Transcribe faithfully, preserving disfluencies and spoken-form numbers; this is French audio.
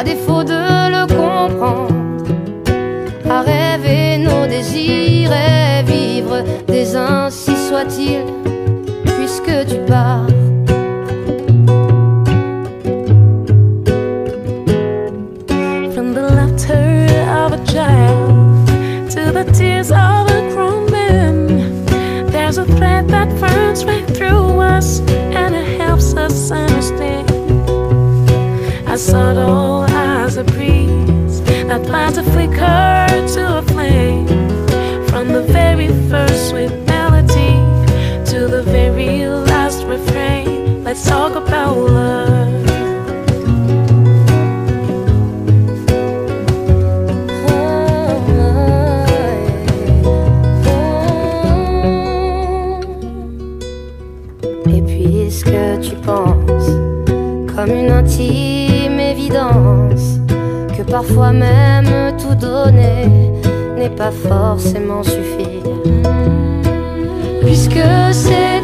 à défaut de le comprendre, à rêver nos désirs et vivre des ainsi soit-il, puisque tu pars. From the laughter of a child to the tears of a grown man, there's a thread that runs right through us, and it helps us understand. I saw it all as a breeze that plants a flicker to a flame. From the very first sweet melody to the very last refrain, let's talk about love. Et puisque tu penses comme une intime évidence que parfois même tout donner n'est pas forcément suffire, puisque c'est